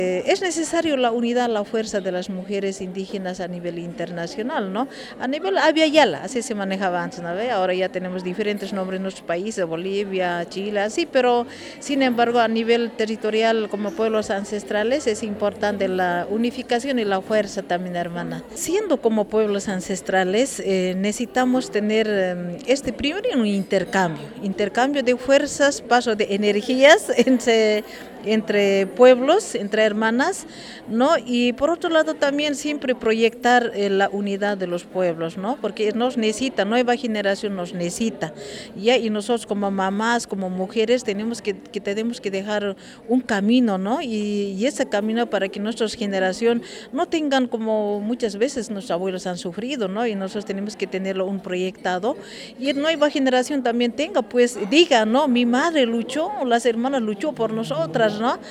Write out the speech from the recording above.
Es necesario la unidad, la fuerza de las mujeres indígenas a nivel internacional, ¿no? A nivel Abya Yala, así se manejaba antes, ¿no? Ahora ya tenemos diferentes nombres en nuestros países, Bolivia, Chile, así, pero sin embargo a nivel territorial como pueblos ancestrales es importante la unificación y la fuerza también, hermana. Siendo como pueblos ancestrales necesitamos tener primero un intercambio de fuerzas, paso de energías entre pueblos, entre hermanas, ¿no? Y por otro lado también siempre proyectar la unidad de los pueblos, ¿no? Porque nos necesita, nueva generación nos necesita, ¿ya? Y nosotros como mamás, como mujeres, tenemos que dejar un camino, ¿no? Y ese camino para que nuestras generación no tengan como muchas veces nuestros abuelos han sufrido, ¿no? Y nosotros tenemos que tenerlo un proyectado y nueva generación también tenga, pues diga, ¿no? Mi madre luchó, las hermanas luchó por nosotras, ¿no?